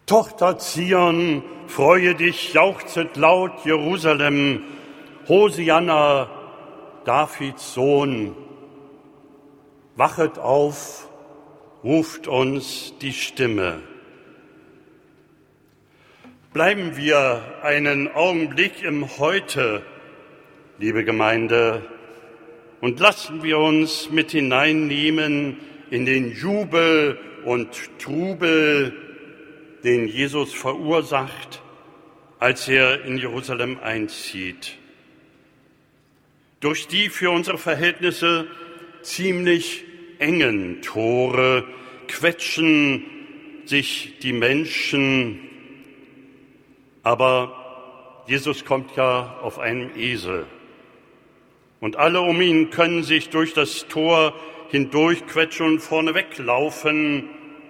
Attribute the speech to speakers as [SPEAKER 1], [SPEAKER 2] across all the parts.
[SPEAKER 1] Tochter Zion, freue dich, jauchzet laut Jerusalem, Hosianna, Davids Sohn. Wachet auf, ruft uns die Stimme. Bleiben wir einen Augenblick im Heute, liebe Gemeinde, und lassen wir uns mit hineinnehmen in den Jubel und Trubel, den Jesus verursacht, als er in Jerusalem einzieht. Durch die für unsere Verhältnisse ziemlich engen Tore quetschen sich die Menschen, aber Jesus kommt ja auf einem Esel. Und alle um ihn können sich durch das Tor hindurchquetschen und vorne weglaufen,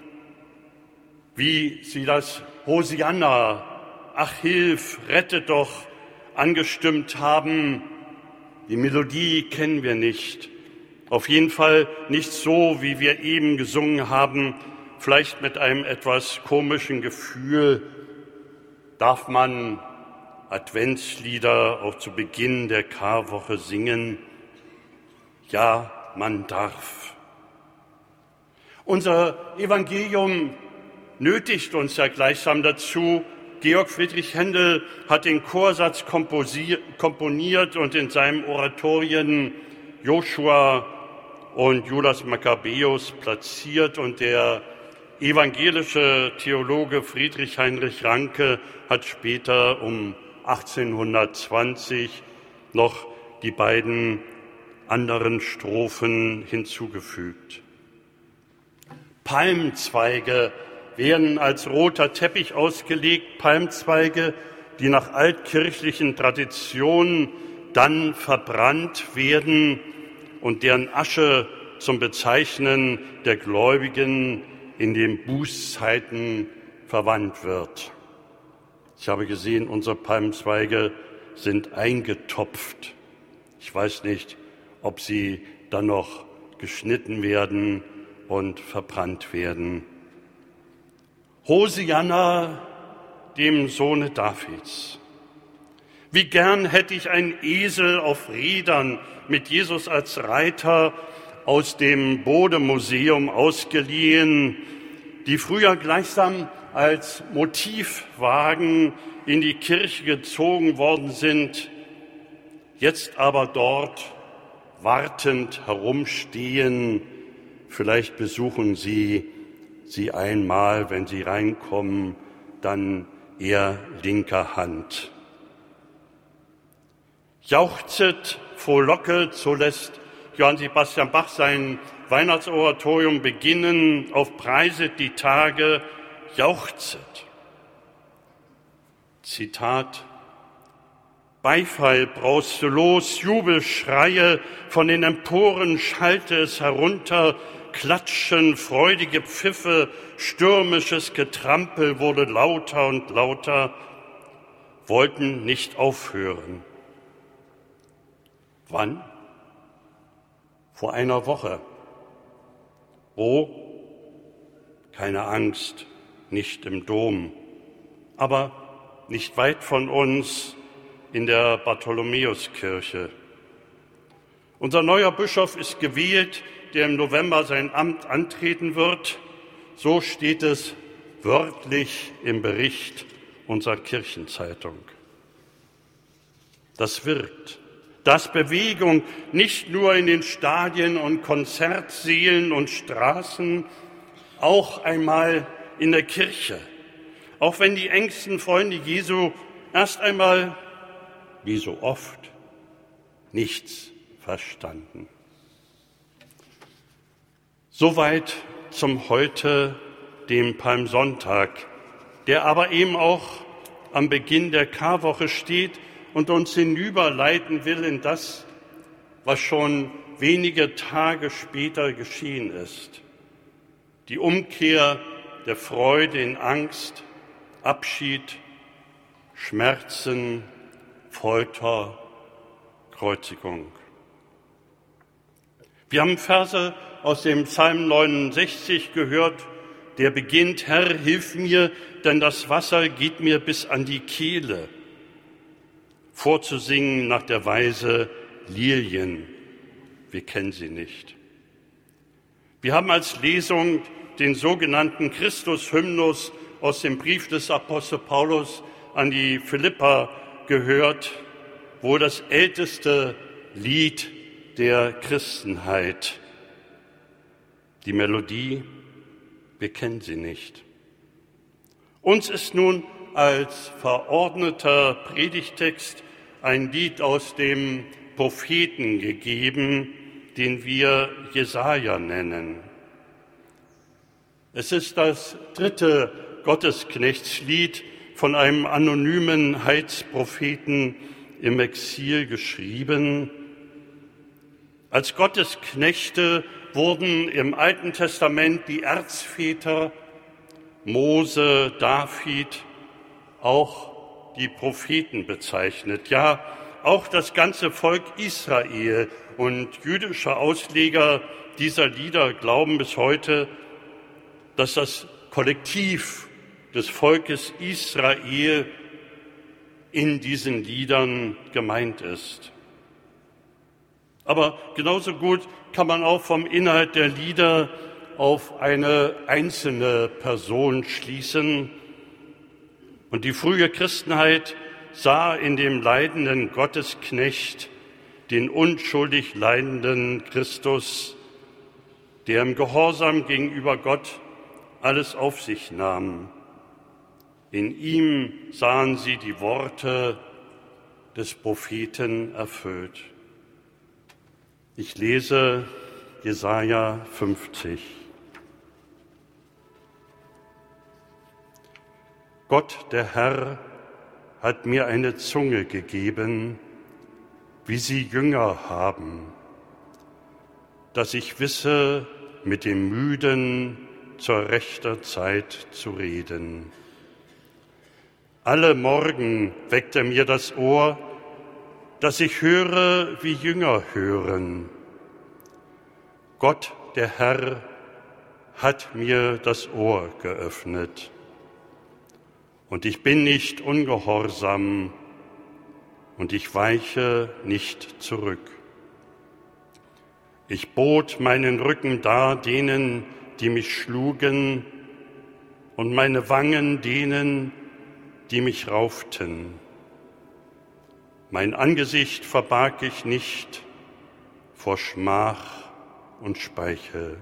[SPEAKER 1] wie sie das Hosianna, ach hilf, rette doch, angestimmt haben. Die Melodie kennen wir nicht. Auf jeden Fall nicht so, wie wir eben gesungen haben, vielleicht mit einem etwas komischen Gefühl. Darf man Adventslieder auch zu Beginn der Karwoche singen? Ja, man darf. Unser Evangelium nötigt uns ja gleichsam dazu. Georg Friedrich Händel hat den Chorsatz komponiert und in seinem Oratorien Joshua und Judas Makkabäus platziert. Und der evangelische Theologe Friedrich Heinrich Ranke hat später um 1820 noch die beiden anderen Strophen hinzugefügt. Palmzweige werden als roter Teppich ausgelegt, Palmzweige, die nach altkirchlichen Traditionen dann verbrannt werden und deren Asche zum Bezeichnen der Gläubigen in den Bußzeiten verwandt wird. Ich habe gesehen, unsere Palmzweige sind eingetopft. Ich weiß nicht, ob sie dann noch geschnitten werden und verbrannt werden. Hosianna, dem Sohne Davids. Wie gern hätte ich einen Esel auf Rädern mit Jesus als Reiter aus dem Bode-Museum ausgeliehen, die früher gleichsam als Motivwagen in die Kirche gezogen worden sind, jetzt aber dort wartend herumstehen. Vielleicht besuchen Sie einmal, wenn Sie reinkommen, dann eher linker Hand. Jauchzet, frohlocket, so lässt Johann Sebastian Bach sein Weihnachtsoratorium beginnen, auf Preiset die Tage, jauchzet. Zitat: Beifall brauste los, Jubelschreie, von den Emporen schallte es herunter, Klatschen, freudige Pfiffe, stürmisches Getrampel wurde lauter und lauter, wollten nicht aufhören. Wann? Vor einer Woche. Wo? Keine Angst, nicht im Dom, aber nicht weit von uns in der Bartholomäuskirche. Unser neuer Bischof ist gewählt, der im November sein Amt antreten wird. So steht es wörtlich im Bericht unserer Kirchenzeitung. Das wirkt. Das Bewegung nicht nur in den Stadien und Konzertsälen und Straßen, auch einmal in der Kirche. Auch wenn die engsten Freunde Jesu erst einmal, wie so oft, nichts verstanden. Soweit zum Heute, dem Palmsonntag, der aber eben auch am Beginn der Karwoche steht und uns hinüberleiten will in das, was schon wenige Tage später geschehen ist. Die Umkehr der Freude in Angst, Abschied, Schmerzen, Folter, Kreuzigung. Wir haben Verse aus dem Psalm 69 gehört, der beginnt: Herr, hilf mir, denn das Wasser geht mir bis an die Kehle. Vorzusingen nach der Weise Lilien. Wir kennen sie nicht. Wir haben als Lesung den sogenannten Christus-Hymnus aus dem Brief des Apostel Paulus an die Philipper gehört, wohl das älteste Lied der Christenheit. Die Melodie, wir kennen sie nicht. Uns ist nun als verordneter Predigtext ein Lied aus dem Propheten gegeben, den wir Jesaja nennen. Es ist das 3. Gottesknechtslied von einem anonymen Heilspropheten im Exil geschrieben. Als Gottesknechte wurden im Alten Testament die Erzväter Mose, David, auch die Propheten bezeichnet. Ja, auch das ganze Volk Israel, und jüdische Ausleger dieser Lieder glauben bis heute, dass das Kollektiv des Volkes Israel in diesen Liedern gemeint ist. Aber genauso gut kann man auch vom Inhalt der Lieder auf eine einzelne Person schließen. Und die frühe Christenheit sah in dem leidenden Gottesknecht den unschuldig leidenden Christus, der im Gehorsam gegenüber Gott alles auf sich nahm. In ihm sahen sie die Worte des Propheten erfüllt. Ich lese Jesaja 50. Gott, der Herr, hat mir eine Zunge gegeben, wie sie Jünger haben, dass ich wisse, mit dem Müden zur rechter Zeit zu reden. Alle Morgen weckt er mir das Ohr, dass ich höre, wie Jünger hören. Gott, der Herr, hat mir das Ohr geöffnet. Und ich bin nicht ungehorsam und ich weiche nicht zurück. Ich bot meinen Rücken dar denen, die mich schlugen, und meine Wangen denen, die mich rauften. Mein Angesicht verbarg ich nicht vor Schmach und Speichel.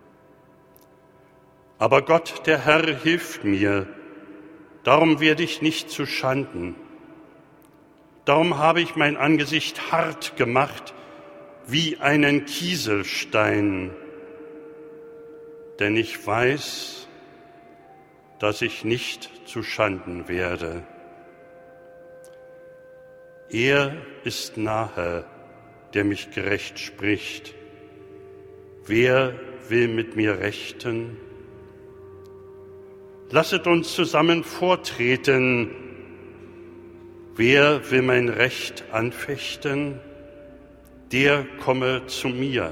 [SPEAKER 1] Aber Gott, der Herr, hilft mir, darum werde ich nicht zu Schanden. Darum habe ich mein Angesicht hart gemacht wie einen Kieselstein, denn ich weiß, dass ich nicht zu Schanden werde. Er ist nahe, der mich gerecht spricht. Wer will mit mir rechten? Lasset uns zusammen vortreten. Wer will mein Recht anfechten? Der komme zu mir.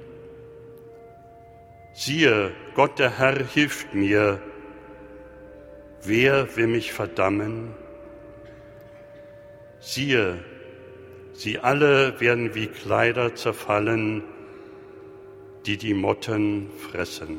[SPEAKER 1] Siehe, Gott der Herr hilft mir. Wer will mich verdammen? Siehe, sie alle werden wie Kleider zerfallen, die die Motten fressen.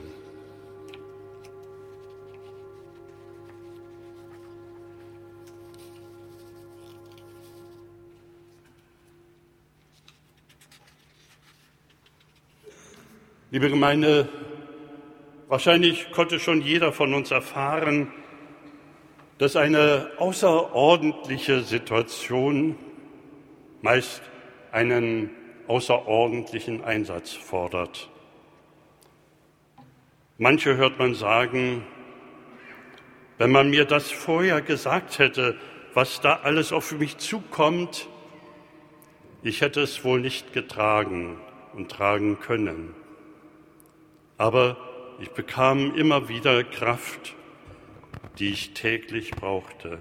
[SPEAKER 1] Liebe Gemeinde, wahrscheinlich konnte schon jeder von uns erfahren, dass eine außerordentliche Situation meist einen außerordentlichen Einsatz fordert. Manche hört man sagen, wenn man mir das vorher gesagt hätte, was da alles auf mich zukommt, ich hätte es wohl nicht getragen und tragen können. Aber ich bekam immer wieder Kraft, die ich täglich brauchte.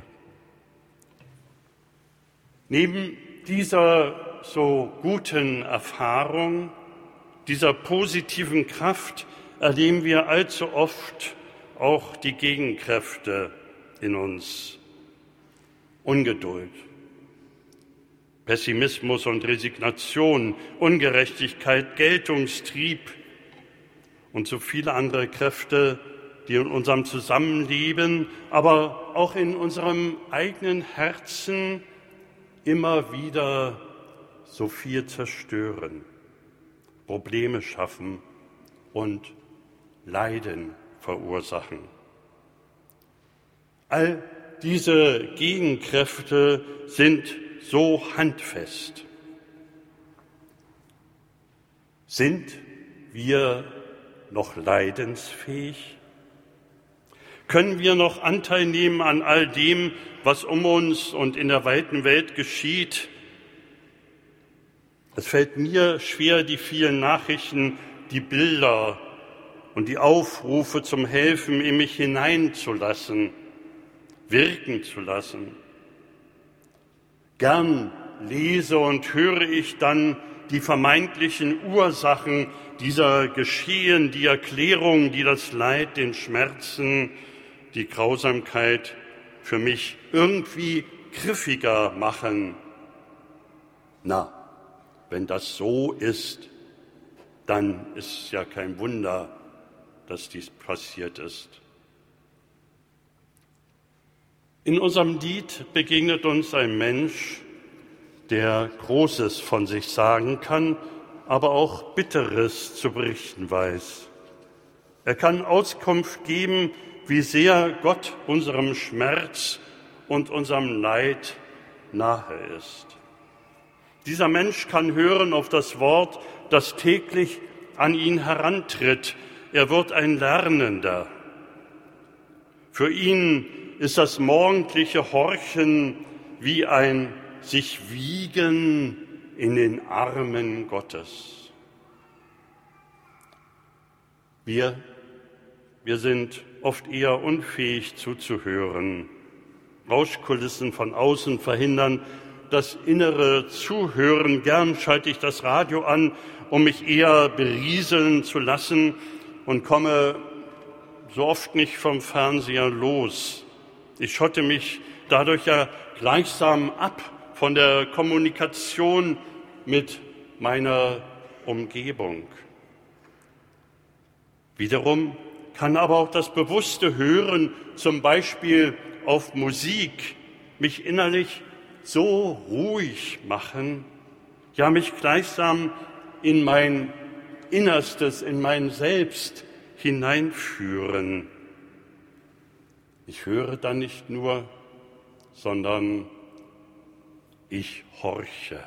[SPEAKER 1] Neben dieser so guten Erfahrung, dieser positiven Kraft, erleben wir allzu oft auch die Gegenkräfte in uns. Ungeduld, Pessimismus und Resignation, Ungerechtigkeit, Geltungstrieb und so viele andere Kräfte, die in unserem Zusammenleben, aber auch in unserem eigenen Herzen immer wieder so viel zerstören, Probleme schaffen und Leiden verursachen. All diese Gegenkräfte sind so handfest. Sind wir noch leidensfähig? Können wir noch Anteil nehmen an all dem, was um uns und in der weiten Welt geschieht? Es fällt mir schwer, die vielen Nachrichten, die Bilder und die Aufrufe zum Helfen in mich hineinzulassen, wirken zu lassen. Gern lese und höre ich dann die vermeintlichen Ursachen dieser Geschehen, die Erklärungen, die das Leid, den Schmerzen, die Grausamkeit für mich irgendwie griffiger machen. Na, wenn das so ist, dann ist es ja kein Wunder, dass dies passiert ist. In unserem Lied begegnet uns ein Mensch, der Großes von sich sagen kann, aber auch Bitteres zu berichten weiß. Er kann Auskunft geben, wie sehr Gott unserem Schmerz und unserem Leid nahe ist. Dieser Mensch kann hören auf das Wort, das täglich an ihn herantritt. Er wird ein Lernender. Für ihn ist das morgendliche Horchen wie ein sich wiegen in den Armen Gottes. Wir sind oft eher unfähig zuzuhören. Rauschkulissen von außen verhindern das innere Zuhören. Gern schalte ich das Radio an, um mich eher berieseln zu lassen und komme so oft nicht vom Fernseher los. Ich schotte mich dadurch ja gleichsam ab von der Kommunikation mit meiner Umgebung. Wiederum kann aber auch das bewusste Hören, zum Beispiel auf Musik, mich innerlich so ruhig machen, ja mich gleichsam in mein Innerstes, in mein Selbst hineinführen. Ich höre dann nicht nur, sondern ich horche.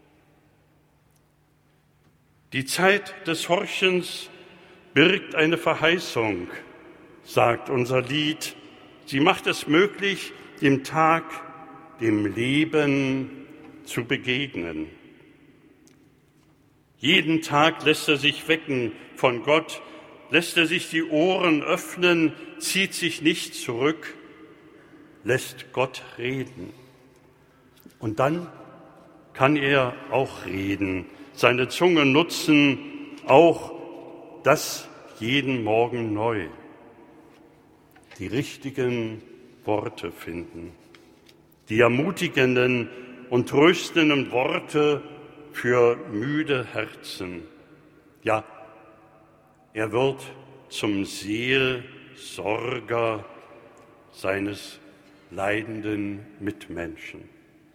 [SPEAKER 1] Die Zeit des Horchens birgt eine Verheißung, sagt unser Lied. Sie macht es möglich, dem Tag, dem Leben zu begegnen. Jeden Tag lässt er sich wecken von Gott, lässt er sich die Ohren öffnen, zieht sich nicht zurück, lässt Gott reden. Und dann kann er auch reden, seine Zunge nutzen, auch das jeden Morgen neu. Die richtigen Worte finden, die ermutigenden und tröstenden Worte für müde Herzen. Ja, er wird zum Seelsorger seines leidenden Mitmenschen.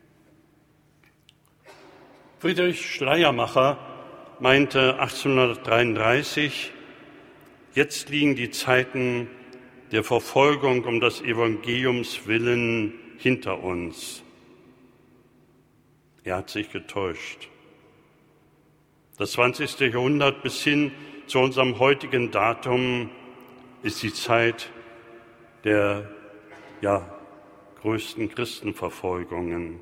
[SPEAKER 1] Friedrich Schleiermacher meinte 1833, jetzt liegen die Zeiten der Verfolgung um des Evangeliums willen hinter uns. Er hat sich getäuscht. Das 20. Jahrhundert bis hin zu unserem heutigen Datum ist die Zeit der größten Christenverfolgungen.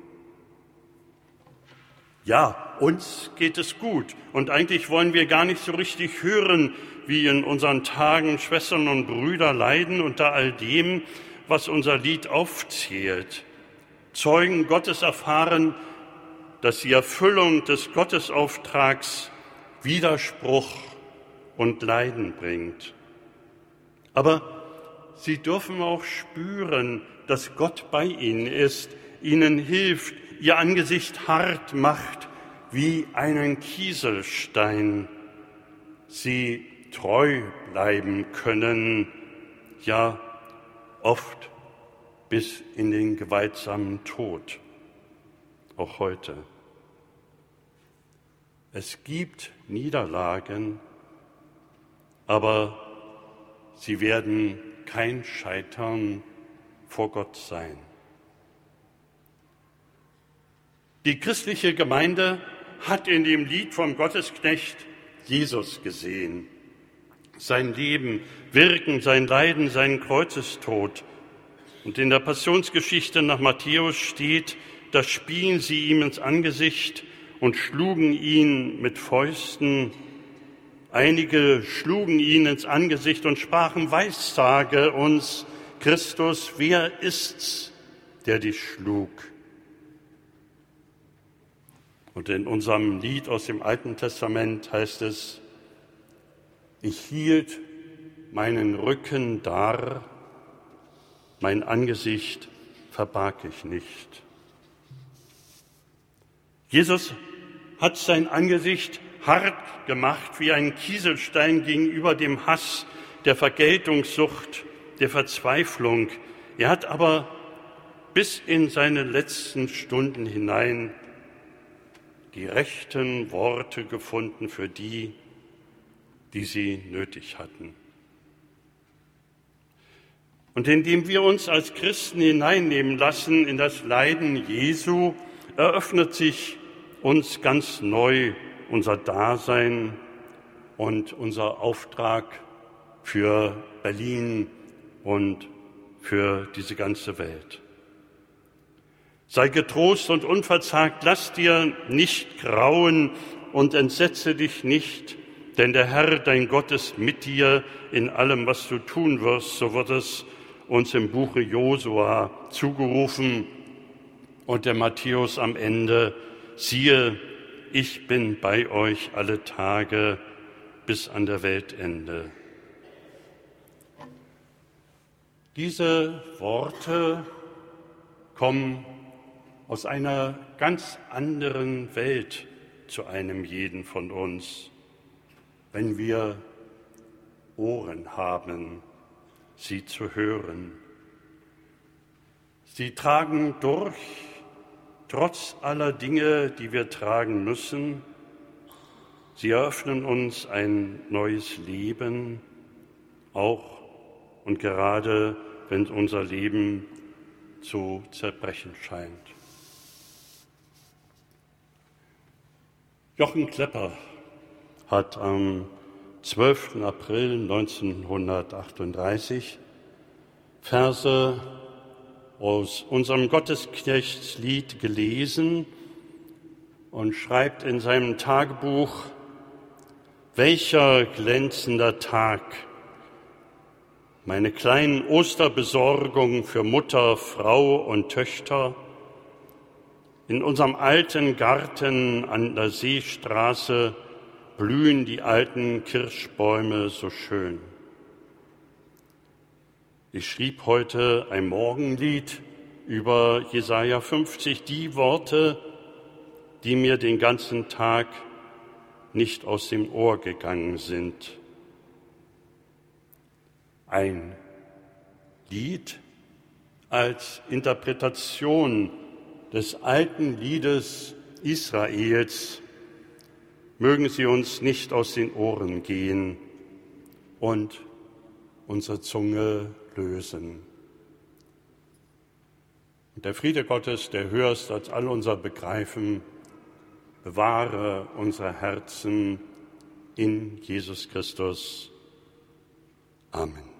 [SPEAKER 1] Ja, uns geht es gut und eigentlich wollen wir gar nicht so richtig hören, wie in unseren Tagen Schwestern und Brüder leiden unter all dem, was unser Lied aufzählt. Zeugen Gottes erfahren, dass die Erfüllung des Gottesauftrags Widerspruch und Leiden bringt. Aber sie dürfen auch spüren, dass Gott bei ihnen ist, ihnen hilft, ihr Angesicht hart macht wie einen Kieselstein. Sie treu bleiben können, ja oft bis in den gewaltsamen Tod, auch heute. Es gibt Niederlagen, aber sie werden kein Scheitern vor Gott sein. Die christliche Gemeinde hat in dem Lied vom Gottesknecht Jesus gesehen. Sein Leben, Wirken, sein Leiden, seinen Kreuzestod. Und in der Passionsgeschichte nach Matthäus steht, da spien sie ihm ins Angesicht und schlugen ihn mit Fäusten. Einige schlugen ihn ins Angesicht und sprachen, weissage uns, Christus, wer ist's, der dich schlug? Und in unserem Lied aus dem Alten Testament heißt es, ich hielt meinen Rücken dar, mein Angesicht verbarg ich nicht. Jesus hat sein Angesicht hart gemacht wie ein Kieselstein gegenüber dem Hass, der Vergeltungssucht, der Verzweiflung. Er hat aber bis in seine letzten Stunden hinein die rechten Worte gefunden für die, die sie nötig hatten. Und indem wir uns als Christen hineinnehmen lassen in das Leiden Jesu, eröffnet sich uns ganz neu unser Dasein und unser Auftrag für Berlin und für diese ganze Welt. Sei getrost und unverzagt, lass dir nicht grauen und entsetze dich nicht, denn der Herr, dein Gott, ist mit dir in allem, was du tun wirst. So wird es uns im Buche Josua zugerufen und der Matthäus am Ende, siehe, ich bin bei euch alle Tage bis an der Weltende. Diese Worte kommen aus einer ganz anderen Welt zu einem jeden von uns, wenn wir Ohren haben, sie zu hören. Sie tragen durch, trotz aller Dinge, die wir tragen müssen. Sie eröffnen uns ein neues Leben, auch und gerade, wenn unser Leben zu zerbrechen scheint. Jochen Klepper hat am 12. April 1938 Verse aus unserem Gottesknechtslied gelesen und schreibt in seinem Tagebuch, welcher glänzender Tag, meine kleinen Osterbesorgungen für Mutter, Frau und Töchter, in unserem alten Garten an der Seestraße blühen die alten Kirschbäume so schön. Ich schrieb heute ein Morgenlied über Jesaja 50, die Worte, die mir den ganzen Tag nicht aus dem Ohr gegangen sind. Ein Lied als Interpretation des alten Liedes Israels, mögen sie uns nicht aus den Ohren gehen und unsere Zunge lösen. Und der Friede Gottes, der höher ist als all unser Begreifen, bewahre unsere Herzen in Jesus Christus. Amen.